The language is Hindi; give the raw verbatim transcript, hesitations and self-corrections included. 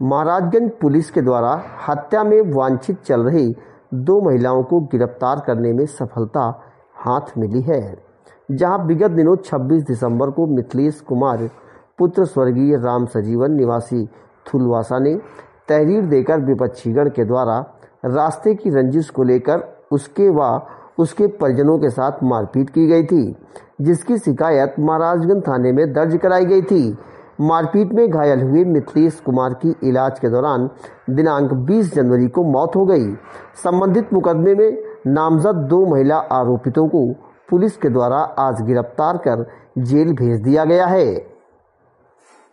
महाराजगंज पुलिस के द्वारा हत्या में वांछित चल रही दो महिलाओं को गिरफ्तार करने में सफलता हाथ मिली है। जहां विगत दिनों छब्बीस दिसंबर को मिथिलेश कुमार पुत्र स्वर्गीय राम सजीवन निवासी थुलवासा ने तहरीर देकर विपक्षीगण के द्वारा रास्ते की रंजिश को लेकर उसके व उसके परिजनों के साथ मारपीट की गई थी, जिसकी शिकायत महाराजगंज थाने में दर्ज कराई गई थी। मारपीट में घायल हुए मिथिलेश कुमार की इलाज के दौरान दिनांक बीस जनवरी को मौत हो गई। संबंधित मुकदमे में नामजद दो महिला आरोपितों को पुलिस के द्वारा आज गिरफ्तार कर जेल भेज दिया गया है।